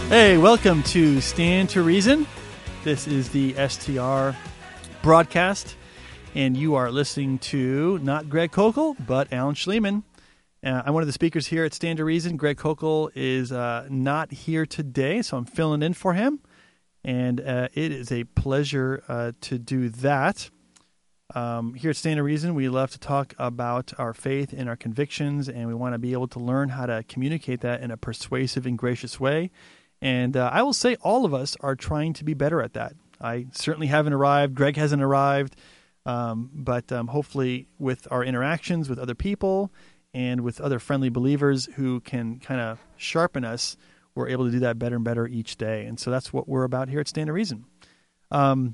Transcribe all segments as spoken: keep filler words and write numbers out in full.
Hey, welcome to Stand to Reason. This is the S T R broadcast, and you are listening to not Greg Kokel, but Alan Schliemann. Uh, I'm one of the speakers here at Stand to Reason. Greg Kokel is uh, not here today, so I'm filling in for him, and uh, it is a pleasure uh, to do that. Um, here at Stand to Reason, we love to talk about our faith and our convictions, and we want to be able to learn how to communicate that in a persuasive and gracious way. And uh, I will say all of us are trying to be better at that. I certainly haven't arrived. Greg hasn't arrived. Um, but um, hopefully with our interactions with other people and with other friendly believers who can kind of sharpen us, we're able to do that better and better each day. And so that's what we're about here at Stand to Reason. Um,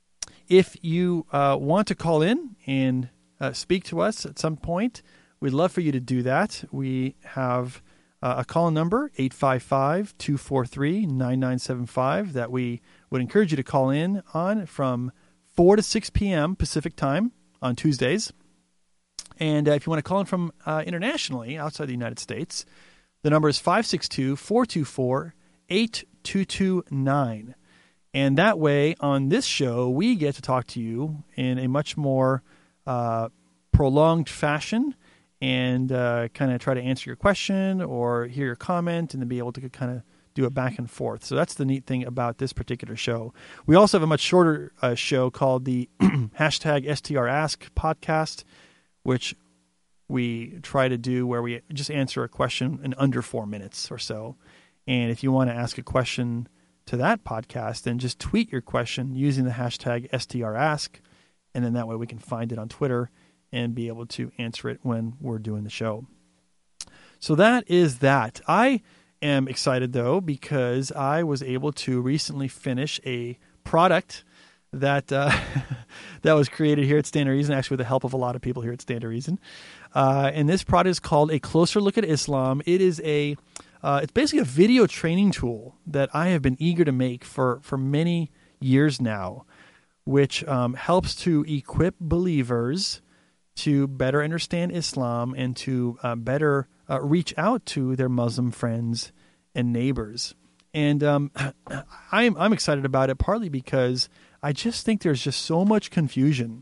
if you uh, want to call in and uh, speak to us at some point, we'd love for you to do that. We have Uh, a call number, eight five five, two four three, nine nine seven five, that we would encourage you to call in on from four to six p.m. Pacific time on Tuesdays. And uh, if you want to call in from uh, internationally, outside the United States, the number is five six two, four two four, eight two two nine. And that way, on this show, we get to talk to you in a much more uh, prolonged fashion, and uh, kind of try to answer your question or hear your comment and then be able to kind of do a back and forth. So that's the neat thing about this particular show. We also have a much shorter uh, show called the hashtag S T R Ask podcast, which we try to do where we just answer a question in under four minutes or so. And if you want to ask a question to that podcast, then just tweet your question using the hashtag S T R Ask, and then that way we can find it on Twitter and be able to answer it when we're doing the show. So that is that. I am excited, though, because I was able to recently finish a product that uh, that was created here at Stand to Reason, actually with the help of a lot of people here at Stand to Reason. Uh, and this product is called A Closer Look at Islam. It is a, uh, it's basically a video training tool that I have been eager to make for, for many years now, which um, helps to equip believers to better understand Islam and to uh, better uh, reach out to their Muslim friends and neighbors. And um, I'm I'm excited about it partly because I just think there's just so much confusion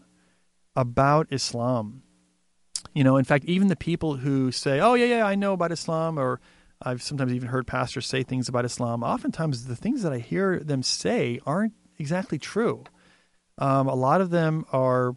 about Islam. You know, in fact, even the people who say, "Oh yeah, yeah, I know about Islam," or I've sometimes even heard pastors say things about Islam. Oftentimes, the things that I hear them say aren't exactly true. Um, a lot of them are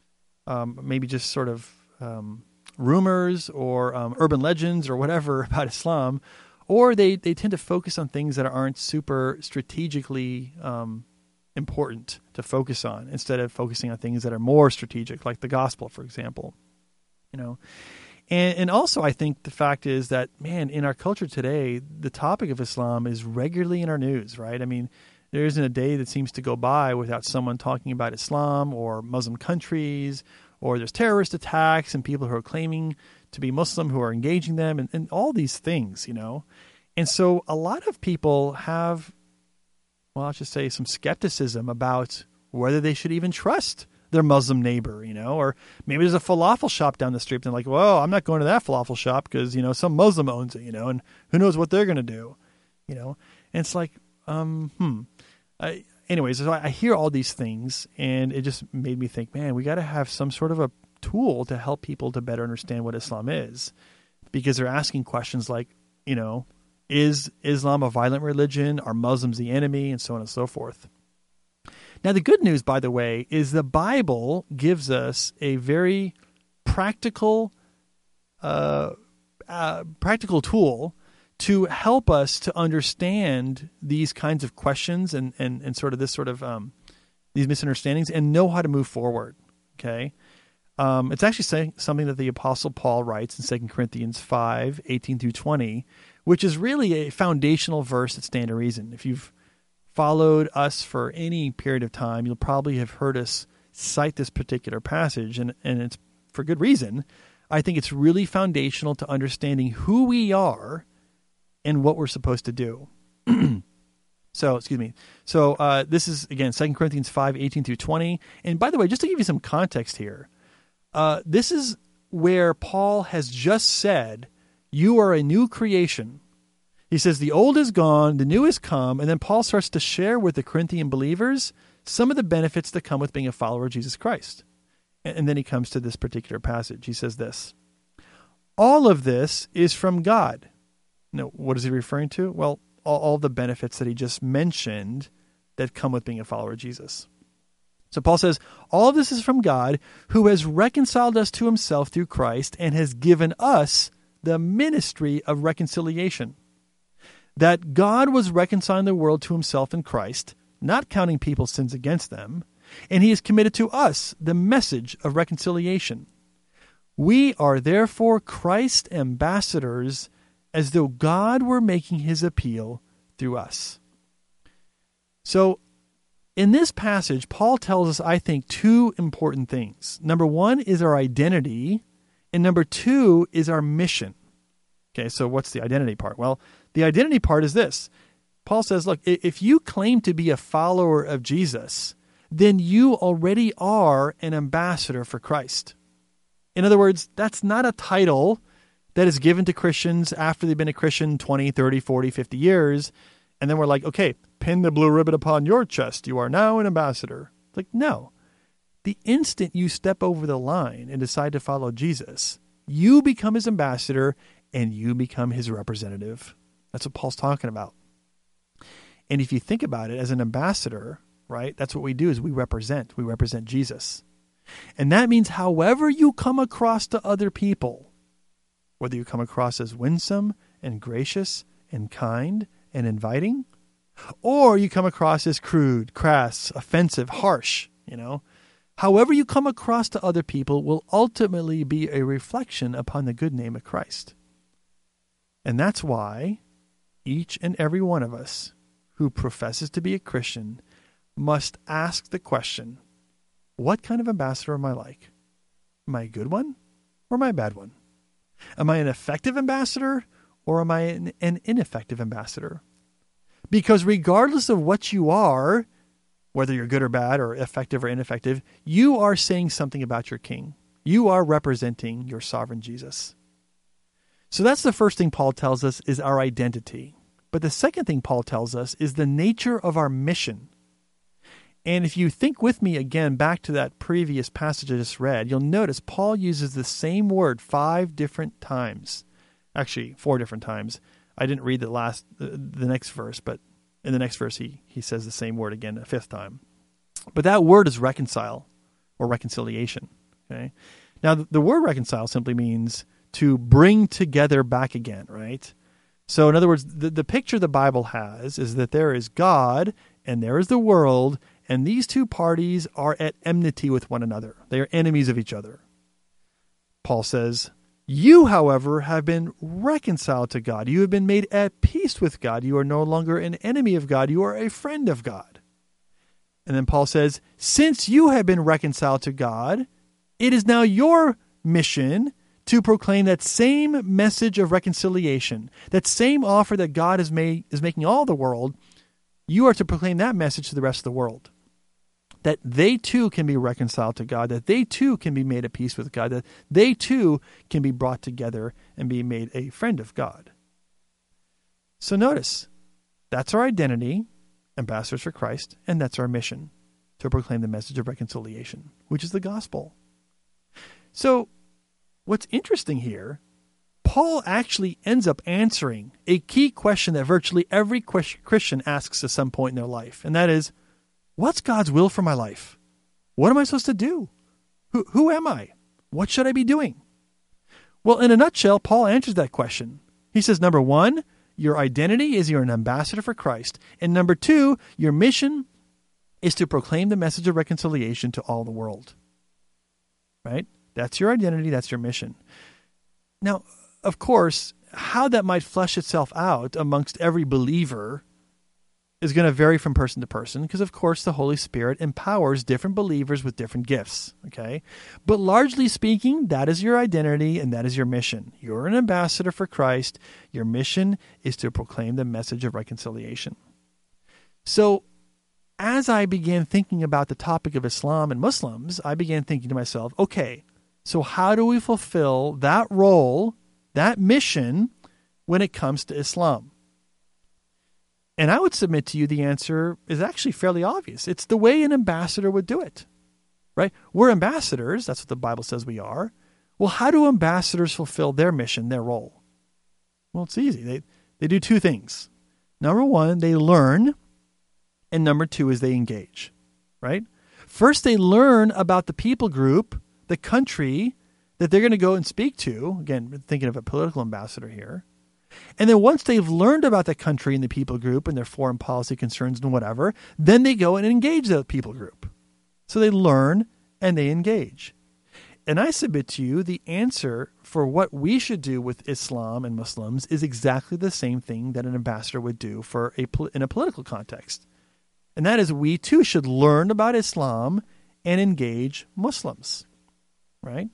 Um, maybe just sort of um, rumors or um, urban legends or whatever about Islam, or they, they tend to focus on things that aren't super strategically um, important to focus on, instead of focusing on things that are more strategic, like the gospel, for example. You know, and and also I think the fact is that, man, in our culture today, the topic of Islam is regularly in our news, right? I mean, there isn't a day that seems to go by without someone talking about Islam or Muslim countries, or there's terrorist attacks and people who are claiming to be Muslim who are engaging them, and, and all these things, you know. And so a lot of people have, well, I'll just say some skepticism about whether they should even trust their Muslim neighbor, you know, or maybe there's a falafel shop down the street and they're like, well, I'm not going to that falafel shop because, you know, some Muslim owns it, you know, and who knows what they're going to do, you know. And it's like, um, hmm. I, anyways, so I hear all these things, and it just made me think, man, we got to have some sort of a tool to help people to better understand what Islam is, because they're asking questions like, you know, is Islam a violent religion? Are Muslims the enemy? And so on and so forth. Now, the good news, by the way, is the Bible gives us a very practical, uh, uh, practical tool to help us to understand these kinds of questions and, and, and sort of this sort of um, these misunderstandings and know how to move forward. Okay, um, it's actually saying something that the Apostle Paul writes in Second Corinthians five, eighteen through twenty, which is really a foundational verse at Stand to Reason. If you've followed us for any period of time, you'll probably have heard us cite this particular passage, and, and it's for good reason. I think it's really foundational to understanding who we are and what we're supposed to do. So, excuse me. So uh, this is, again, Second Corinthians five, eighteen through twenty. And by the way, just to give you some context here, uh, this is where Paul has just said, you are a new creation. He says the old is gone, the new has come, and then Paul starts to share with the Corinthian believers some of the benefits that come with being a follower of Jesus Christ. And then he comes to this particular passage. He says this, all of this is from God. Now, what is he referring to? Well, all, all the benefits that he just mentioned that come with being a follower of Jesus. So Paul says, all of this is from God, who has reconciled us to himself through Christ and has given us the ministry of reconciliation. That God was reconciling the world to himself in Christ, not counting people's sins against them, and he has committed to us the message of reconciliation. We are therefore Christ's ambassadors, as though God were making his appeal through us. So, in this passage, Paul tells us, I think, two important things. Number one is our identity, and number two is our mission. Okay, so what's the identity part? Well, the identity part is this. Paul says, look, if you claim to be a follower of Jesus, then you already are an ambassador for Christ. In other words, that's not a title that is given to Christians after they've been a Christian twenty, thirty, forty, fifty years. And then we're like, okay, pin the blue ribbon upon your chest. You are now an ambassador. Like, no. The instant you step over the line and decide to follow Jesus, you become his ambassador and you become his representative. That's what Paul's talking about. And if you think about it as an ambassador, right, that's what we do is we represent. We represent Jesus. And that means however you come across to other people, whether you come across as winsome and gracious and kind and inviting, or you come across as crude, crass, offensive, harsh, you know, however you come across to other people will ultimately be a reflection upon the good name of Christ. And that's why each and every one of us who professes to be a Christian must ask the question, what kind of ambassador am I like? Am I a good one or am I a bad one? Am I an effective ambassador or am I an, an ineffective ambassador? Because regardless of what you are, whether you're good or bad or effective or ineffective, you are saying something about your King. You are representing your sovereign Jesus. So that's the first thing Paul tells us is our identity. But the second thing Paul tells us is the nature of our mission. And if you think with me again back to that previous passage I just read, you'll notice Paul uses the same word five different times. Actually, four different times. I didn't read the last, the, the next verse, but in the next verse he, he says the same word again a fifth time. But that word is reconcile or reconciliation. Okay. Now the, the word reconcile simply means to bring together back again, right? So in other words, the, the picture the Bible has is that there is God and there is the world, and these two parties are at enmity with one another. They are enemies of each other. Paul says, you, however, have been reconciled to God. You have been made at peace with God. You are no longer an enemy of God. You are a friend of God. And then Paul says, since you have been reconciled to God, it is now your mission to proclaim that same message of reconciliation, that same offer that God has made, is making all the world. You are to proclaim that message to the rest of the world, that they too can be reconciled to God, that they too can be made at peace with God, that they too can be brought together and be made a friend of God. So notice, that's our identity, ambassadors for Christ, and that's our mission, to proclaim the message of reconciliation, which is the gospel. So what's interesting here, Paul actually ends up answering a key question that virtually every Christian asks at some point in their life, and that is, what's God's will for my life? What am I supposed to do? Who, who am I? What should I be doing? Well, in a nutshell, Paul answers that question. He says, number one, your identity is you're an ambassador for Christ. And number two, your mission is to proclaim the message of reconciliation to all the world. Right? That's your identity. That's your mission. Now, of course, how that might flesh itself out amongst every believer is going to vary from person to person because, of course, the Holy Spirit empowers different believers with different gifts, okay? But largely speaking, that is your identity and that is your mission. You're an ambassador for Christ. Your mission is to proclaim the message of reconciliation. So as I began thinking about the topic of Islam and Muslims, I began thinking to myself, okay, so how do we fulfill that role, that mission, when it comes to Islam? And I would submit to you the answer is actually fairly obvious. It's the way an ambassador would do it, right? We're ambassadors. That's what the Bible says we are. Well, how do ambassadors fulfill their mission, their role? Well, it's easy. They, they do two things. Number one, they learn. And number two is they engage, right? First, they learn about the people group, the country that they're going to go and speak to. Again, thinking of a political ambassador here. And then once they've learned about the country and the people group and their foreign policy concerns and whatever, then they go and engage that people group. So they learn and they engage. And I submit to you the answer for what we should do with Islam and Muslims is exactly the same thing that an ambassador would do for a in a political context. And that is we too should learn about Islam and engage Muslims, right?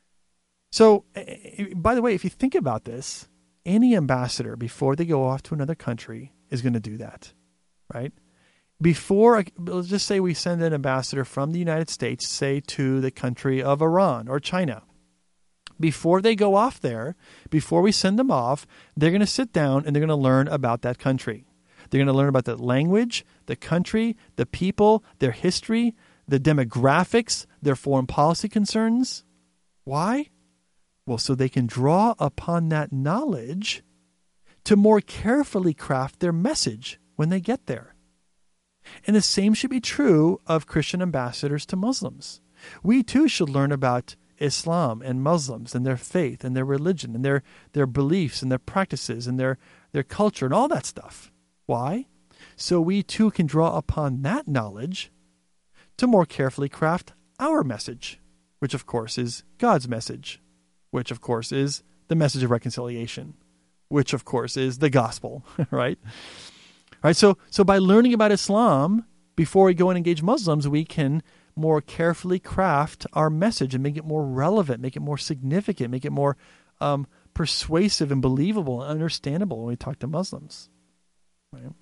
So, by the way, if you think about this, any ambassador, before they go off to another country, is going to do that, right? Before, let's just say we send an ambassador from the United States, say to the country of Iran or China. Before they go off there, before we send them off, they're going to sit down and they're going to learn about that country. They're going to learn about the language, the country, the people, their history, the demographics, their foreign policy concerns. Why? Well, so they can draw upon that knowledge to more carefully craft their message when they get there. And the same should be true of Christian ambassadors to Muslims. We too should learn about Islam and Muslims and their faith and their religion and their, their beliefs and their practices and their, their culture and all that stuff. Why? So we too can draw upon that knowledge to more carefully craft our message, which of course is God's message, which of course is the message of reconciliation, which of course is the gospel, right? Right. So, so by learning about Islam before we go and engage Muslims, we can more carefully craft our message and make it more relevant, make it more significant, make it more um, persuasive and believable and understandable when we talk to Muslims. Right.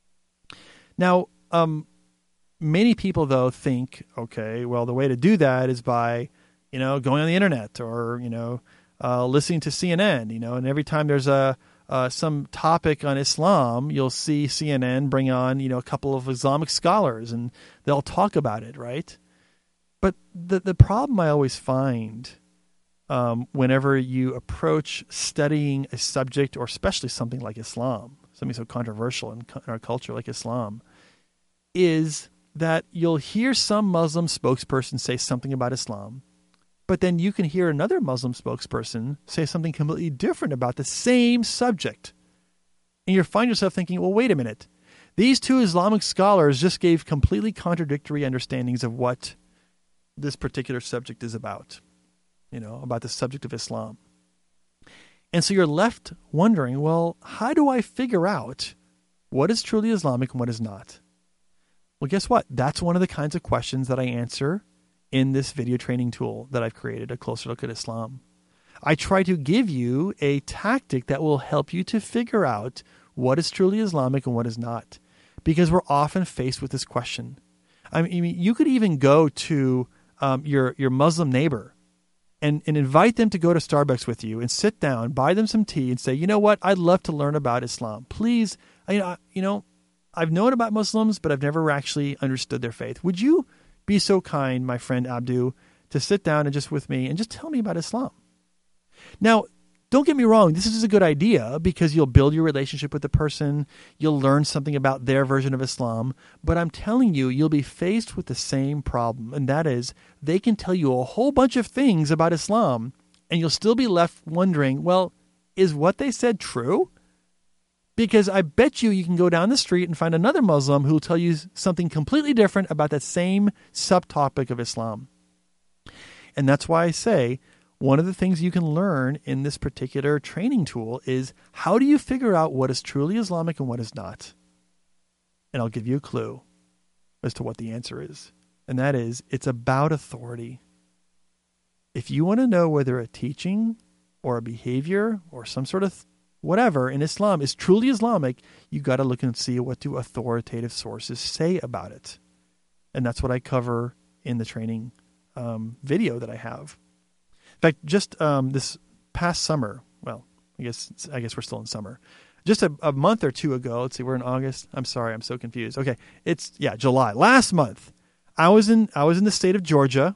Now, um, many people though think, okay, well, the way to do that is by, you know, going on the internet or, you know, uh, listening to C N N, you know, and every time there's a, uh, some topic on Islam, you'll see C N N bring on, you know, a couple of Islamic scholars and they'll talk about it, right? But the, the problem I always find um, whenever you approach studying a subject or especially something like Islam, something so controversial in, in our culture like Islam, is that you'll hear some Muslim spokesperson say something about Islam, but then you can hear another Muslim spokesperson say something completely different about the same subject. And you find yourself thinking, well, wait a minute. These two Islamic scholars just gave completely contradictory understandings of what this particular subject is about, you know, about the subject of Islam. And so you're left wondering, well, how do I figure out what is truly Islamic and what is not? Well, guess what? That's one of the kinds of questions that I answer in this video training tool that I've created, A Closer Look at Islam. I try to give you a tactic that will help you to figure out what is truly Islamic and what is not, because we're often faced with this question. I mean, you could even go to um, your your Muslim neighbor and, and invite them to go to Starbucks with you and sit down, buy them some tea and say, you know what, I'd love to learn about Islam. Please, I, you know, I've known about Muslims, but I've never actually understood their faith. Would you be so kind, my friend Abdu, to sit down and just with me and just tell me about Islam? Now, don't get me wrong. This is a good idea because you'll build your relationship with the person. You'll learn something about their version of Islam. But I'm telling you, you'll be faced with the same problem. And that is they can tell you a whole bunch of things about Islam and you'll still be left wondering, well, is what they said true? Because I bet you you can go down the street and find another Muslim who will tell you something completely different about that same subtopic of Islam. And that's why I say one of the things you can learn in this particular training tool is how do you figure out what is truly Islamic and what is not? And I'll give you a clue as to what the answer is. And that is, it's about authority. If you want to know whether a teaching or a behavior or some sort of whatever in Islam is truly Islamic, you got to look and see what do authoritative sources say about it. And that's what I cover in the training um, video that I have. In fact, just um, this past summer, well, I guess I guess we're still in summer. just a, a month or two ago, let's see, we're in August. I'm sorry, I'm so confused. Okay, it's, yeah, July. Last month, I was in I was in the state of Georgia,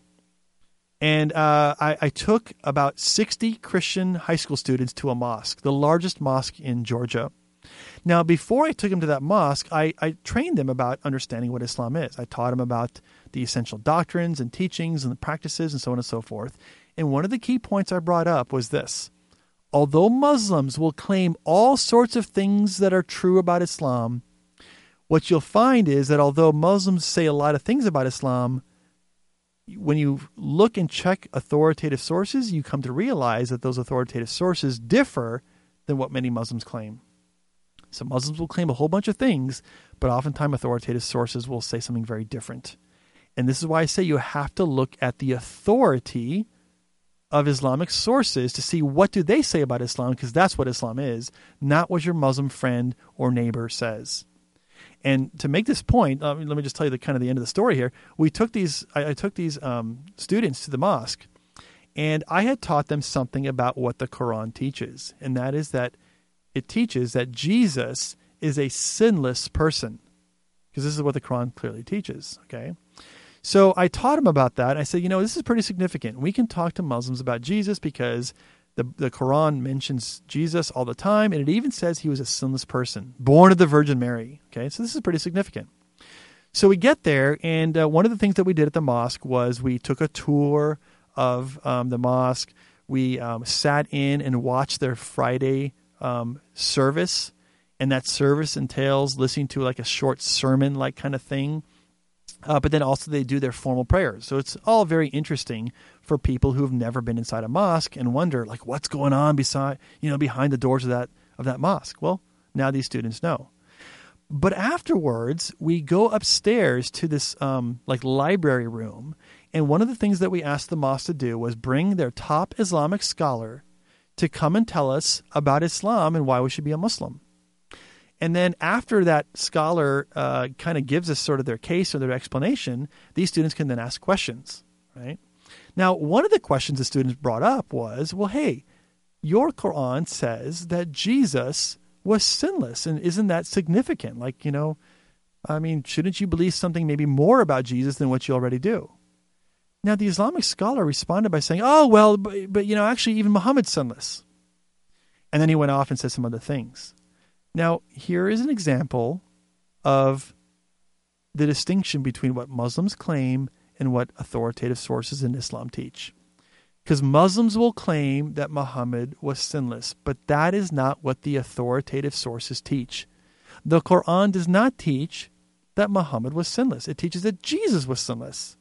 and uh, I, I took about sixty Christian high school students to a mosque, the largest mosque in Georgia. Now, before I took them to that mosque, I, I trained them about understanding what Islam is. I taught them about the essential doctrines and teachings and the practices and so on and so forth. And one of the key points I brought up was this. Although Muslims will claim all sorts of things that are true about Islam, what you'll find is that although Muslims say a lot of things about Islam, when you look and check authoritative sources, you come to realize that those authoritative sources differ than what many Muslims claim. So Muslims will claim a whole bunch of things, but oftentimes authoritative sources will say something very different. And this is why I say you have to look at the authority of Islamic sources to see what do they say about Islam, because that's what Islam is, not what your Muslim friend or neighbor says. And to make this point, uh, let me just tell you the kind of the end of the story here. We took these, I, I took these um, students to the mosque, and I had taught them something about what the Quran teaches, and that is that it teaches that Jesus is a sinless person, because this is what the Quran clearly teaches, okay? So I taught him about that. I said, you know, this is pretty significant. We can talk to Muslims about Jesus because the, the Quran mentions Jesus all the time, and it even says he was a sinless person, born of the Virgin Mary, okay? So this is pretty significant. So we get there, and uh, one of the things that we did at the mosque was we took a tour of um, the mosque. We um, sat in and watched their Friday Um, service, and that service entails listening to like a short sermon like kind of thing, uh, but then also they do their formal prayers. So it's all very interesting for people who've never been inside a mosque and wonder like what's going on beside you know behind the doors of that of that mosque. Well, now these students know. But afterwards, we go upstairs to this um, like library room, and one of the things that we asked the mosque to do was bring their top Islamic scholar to come and tell us about Islam and why we should be a Muslim. And then after that scholar uh, kind of gives us sort of their case or their explanation, these students can then ask questions, right? Now, one of the questions the students brought up was, well, hey, your Quran says that Jesus was sinless, and isn't that significant? Like, you know, I mean, shouldn't you believe something maybe more about Jesus than what you already do? Now, the Islamic scholar responded by saying, oh, well, but, but, you know, actually even Muhammad's sinless. And then he went off and said some other things. Now, here is an example of the distinction between what Muslims claim and what authoritative sources in Islam teach. Because Muslims will claim that Muhammad was sinless, but that is not what the authoritative sources teach. The Quran does not teach that Muhammad was sinless. It teaches that Jesus was sinless.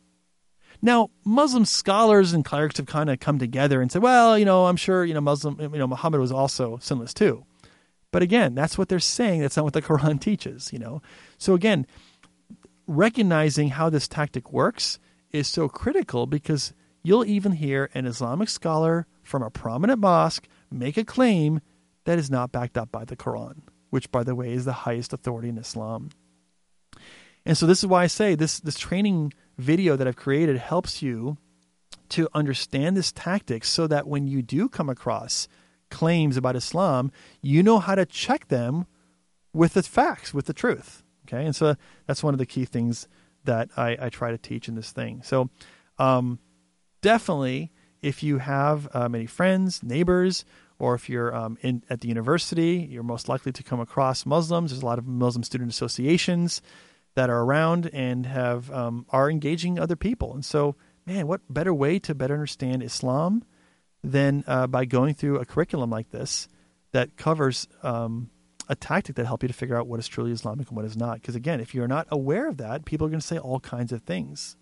Now, Muslim scholars and clerics have kind of come together and said, well, you know, I'm sure, you know, Muslim, you know, Muhammad was also sinless too. But again, that's what they're saying. That's not what the Quran teaches, you know. So again, recognizing how this tactic works is so critical, because you'll even hear an Islamic scholar from a prominent mosque make a claim that is not backed up by the Quran, which, by the way, is the highest authority in Islam. And so this is why I say this, this training video that I've created helps you to understand this tactic so that when you do come across claims about Islam, you know how to check them with the facts, with the truth. Okay. And so that's one of the key things that I, I try to teach in this thing. So um, definitely, if you have uh, many friends, neighbors, or if you're um, in at the university, you're most likely to come across Muslims. There's a lot of Muslim student associations that are around and have um, are engaging other people. And so, man, what better way to better understand Islam than uh, by going through a curriculum like this that covers um, a tactic that helps you to figure out what is truly Islamic and what is not. Because again, if you're not aware of that, people are going to say all kinds of things.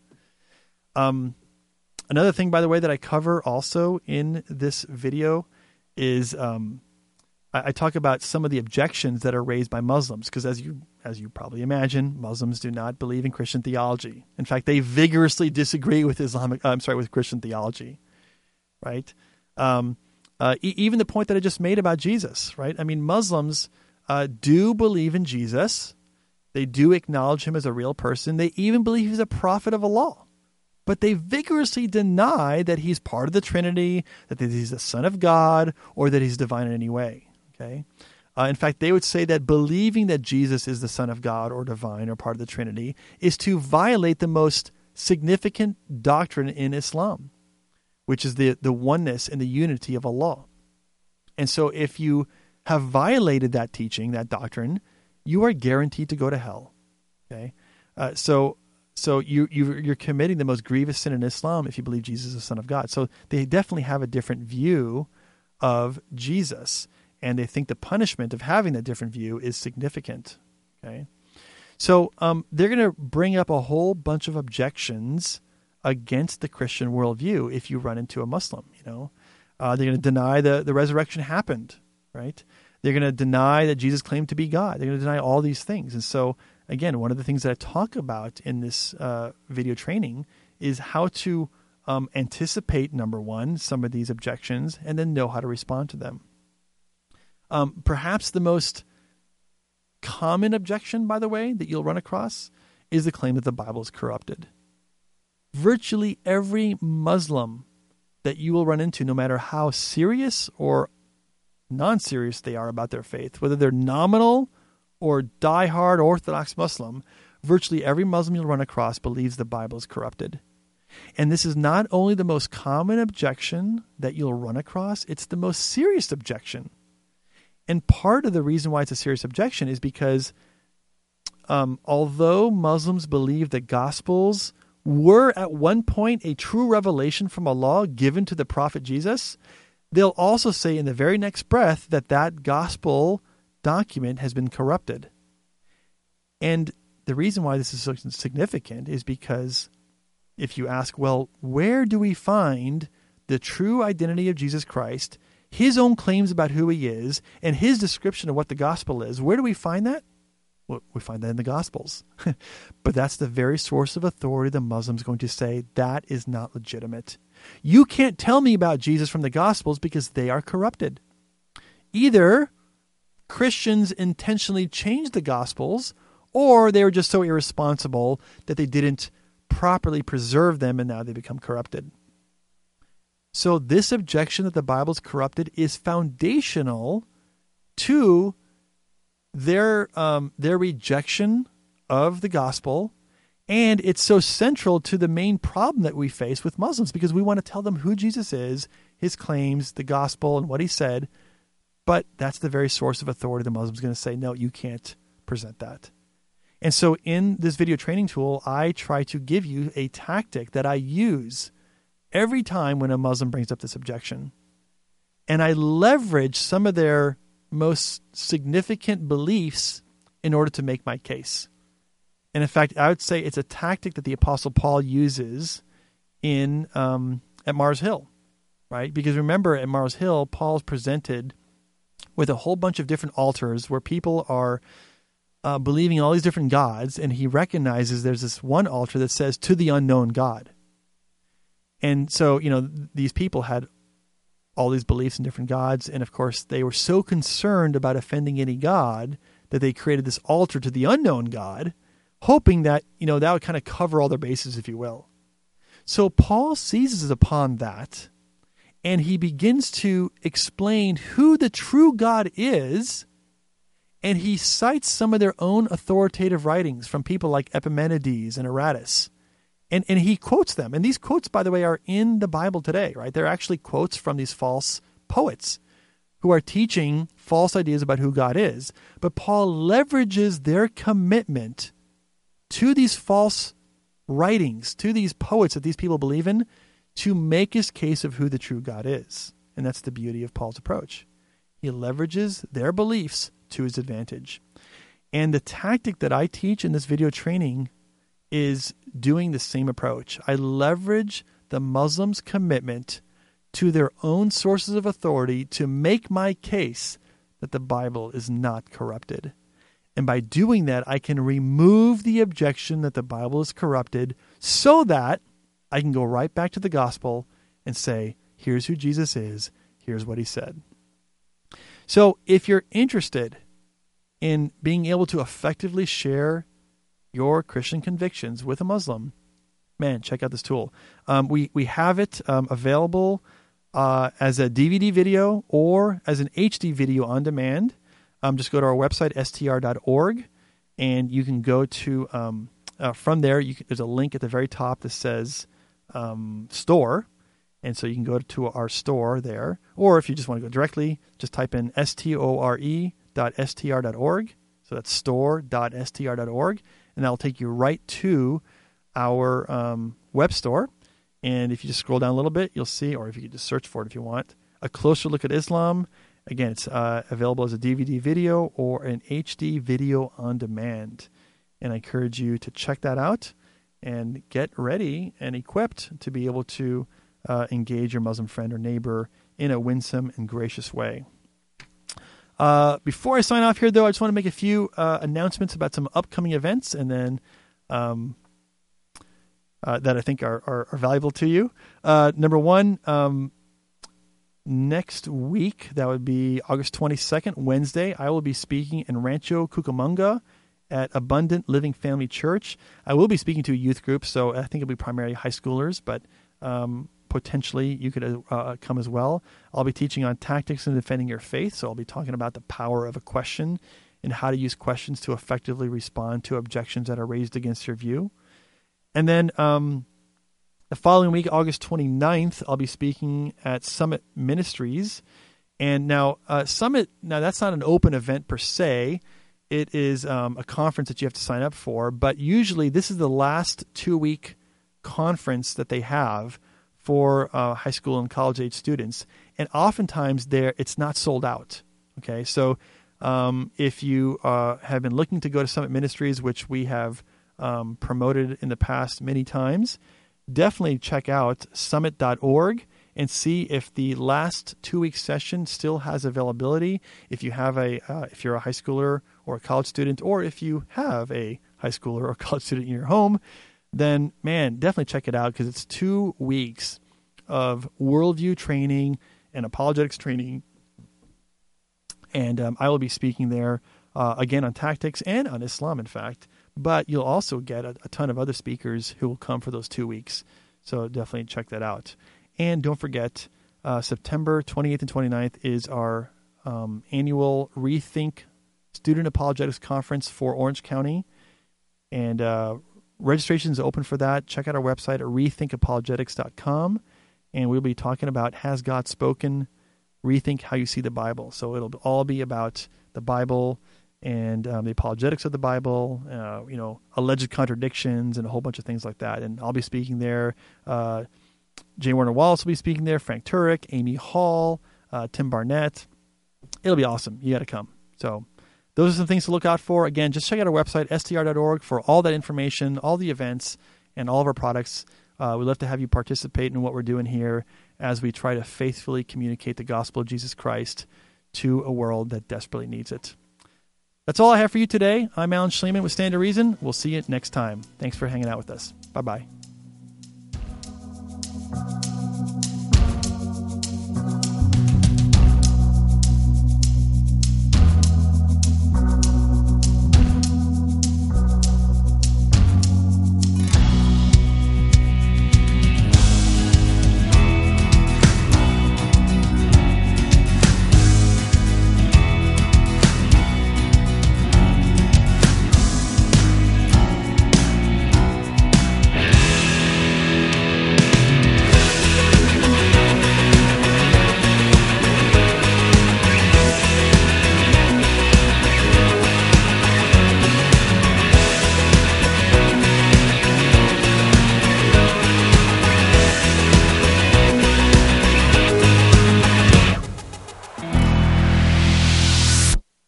Um, another thing, by the way, that I cover also in this video is um, I, I talk about some of the objections that are raised by Muslims, because as you as you probably imagine, Muslims do not believe in Christian theology. In fact, they vigorously disagree with Islamic. Uh, I'm sorry, with Christian theology, right? Um, uh, e- even the point that I just made about Jesus, right? I mean, Muslims uh, do believe in Jesus. They do acknowledge him as a real person. They even believe he's a prophet of Allah. But they vigorously deny that he's part of the Trinity, that he's the Son of God, or that he's divine in any way. Okay, Uh, in fact, they would say that believing that Jesus is the Son of God or divine or part of the Trinity is to violate the most significant doctrine in Islam, which is the, the oneness and the unity of Allah. And so if you have violated that teaching, that doctrine, you are guaranteed to go to hell. Okay, uh, so so you, you you're committing the most grievous sin in Islam if you believe Jesus is the Son of God. So they definitely have a different view of Jesus. And they think the punishment of having that different view is significant. Okay, so um, they're going to bring up a whole bunch of objections against the Christian worldview if you run into a Muslim. You know, uh, they're going to deny the the resurrection happened, right? They're going to deny that Jesus claimed to be God. They're going to deny all these things. And so, again, one of the things that I talk about in this uh, video training is how to um, anticipate, number one, some of these objections, and then know how to respond to them. Um, perhaps the most common objection, by the way, that you'll run across is the claim that the Bible is corrupted. Virtually every Muslim that you will run into, no matter how serious or non-serious they are about their faith, whether they're nominal or diehard Orthodox Muslim, virtually every Muslim you'll run across believes the Bible is corrupted. And this is not only the most common objection that you'll run across, it's the most serious objection. And part of the reason why it's a serious objection is because um, although Muslims believe that Gospels were at one point a true revelation from Allah given to the Prophet Jesus, they'll also say in the very next breath that that Gospel document has been corrupted. And the reason why this is so significant is because if you ask, well, where do we find the true identity of Jesus Christ, his own claims about who he is, and his description of what the gospel is, where do we find that? Well, we find that in the Gospels. But that's the very source of authority the Muslim's going to say that is not legitimate. You can't tell me about Jesus from the Gospels because they are corrupted. Either Christians intentionally changed the Gospels, or they were just so irresponsible that they didn't properly preserve them and now they become corrupted. So this objection that the Bible is corrupted is foundational to their um, their rejection of the gospel, and it's so central to the main problem that we face with Muslims because we want to tell them who Jesus is, his claims, the gospel, and what he said, but that's the very source of authority the Muslim's going to say, no, you can't present that. And so in this video training tool, I try to give you a tactic that I use every time when a Muslim brings up this objection. And I leverage some of their most significant beliefs in order to make my case. And in fact, I would say it's a tactic that the Apostle Paul uses in um, at Mars Hill, right? Because remember, at Mars Hill, Paul's presented with a whole bunch of different altars where people are uh, believing all these different gods, and he recognizes there's this one altar that says, to the unknown God. And so, you know, these people had all these beliefs in different gods. And of course, they were so concerned about offending any god that they created this altar to the unknown God, hoping that, you know, that would kind of cover all their bases, if you will. So Paul seizes upon that, and he begins to explain who the true God is, and he cites some of their own authoritative writings from people like Epimenides and Aratus. And and he quotes them. And these quotes, by the way, are in the Bible today, right? They're actually quotes from these false poets who are teaching false ideas about who God is. But Paul leverages their commitment to these false writings, to these poets that these people believe in, to make his case of who the true God is. And that's the beauty of Paul's approach. He leverages their beliefs to his advantage. And the tactic that I teach in this video training is doing the same approach. I leverage the Muslims' commitment to their own sources of authority to make my case that the Bible is not corrupted. And by doing that, I can remove the objection that the Bible is corrupted so that I can go right back to the gospel and say, here's who Jesus is, here's what he said. So if you're interested in being able to effectively share your Christian convictions with a Muslim, man, check out this tool. Um, we, we have it um, available uh, as a D V D video or as an H D video on demand. um, just go to our website, S T R dot org, and you can go to, um, uh, from there, you can, there's a link at the very top that says um, store. And so you can go to our store there. Or if you just want to go directly, just type in S T O R E dot S T R dot org. So that's store dot S T R dot org. And that'll take you right to our um, web store. And if you just scroll down a little bit, you'll see, or if you could just search for it if you want, A Closer Look at Islam. Again, it's uh, available as a D V D video or an H D video on demand. And I encourage you to check that out and get ready and equipped to be able to uh, engage your Muslim friend or neighbor in a winsome and gracious way. Uh, before I sign off here, though, I just want to make a few uh, announcements about some upcoming events and then um, uh, that I think are, are, are valuable to you. Uh, number one, um, next week, that would be August twenty-second, Wednesday, I will be speaking in Rancho Cucamonga at Abundant Living Family Church. I will be speaking to a youth group, so I think it'll be primarily high schoolers, but um, potentially you could uh, come as well. I'll be teaching on tactics in defending your faith, so I'll be talking about the power of a question and how to use questions to effectively respond to objections that are raised against your view. And then um, the following week, August twenty-ninth, I'll be speaking at Summit Ministries. And now uh, Summit, now that's not an open event per se. It is um, a conference that you have to sign up for, but usually this is the last two-week conference that they have for uh, high school and college-age students, and oftentimes there it's not sold out. Okay, so um, if you uh, have been looking to go to Summit Ministries, which we have um, promoted in the past many times, definitely check out summit dot org and see if the last two-week session still has availability. If you have a, uh, if you're a high schooler or a college student, or if you have a high schooler or college student in your home, then man, definitely check it out because it's two weeks of worldview training and apologetics training. And um, I will be speaking there uh, again on tactics and on Islam, in fact. But you'll also get a, a ton of other speakers who will come for those two weeks. So definitely check that out. And don't forget, uh, September twenty-eighth and twenty-ninth is our um, annual Rethink Student Apologetics Conference for Orange County. And uh, registration is open for that. Check out our website at rethink apologetics dot com. And we'll be talking about Has God Spoken? Rethink How You See the Bible. So it'll all be about the Bible and um, the apologetics of the Bible, uh, you know, alleged contradictions and a whole bunch of things like that. And I'll be speaking there. Uh, J. Warner Wallace will be speaking there, Frank Turek, Amy Hall, uh, Tim Barnett. It'll be awesome. You got to come. So those are some things to look out for. Again, just check out our website, S T R dot org, for all that information, all the events, and all of our products. Uh, we'd love to have you participate in what we're doing here as we try to faithfully communicate the gospel of Jesus Christ to a world that desperately needs it. That's all I have for you today. I'm Alan Schleman with Stand to Reason. We'll see you next time. Thanks for hanging out with us. Bye-bye.